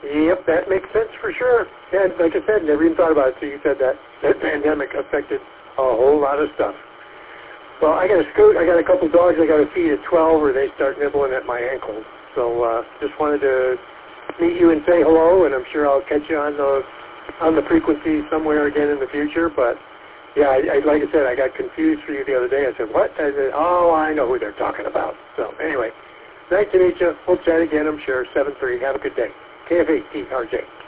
Yep, that makes sense for sure. And like I said, never even thought about it. So you said that pandemic affected a whole lot of stuff. Well, I got to scoot. I got a couple dogs I got to feed at 12 or they start nibbling at my ankles. So just wanted to meet you and say hello, and I'm sure I'll catch you on the frequency somewhere again in the future. But yeah, like I said, I got confused for you the other day. I said, what? I said, oh, I know who they're talking about. So anyway, nice to meet you. We'll chat again, I'm sure. 7-3. Have a good day. KF8TRJ.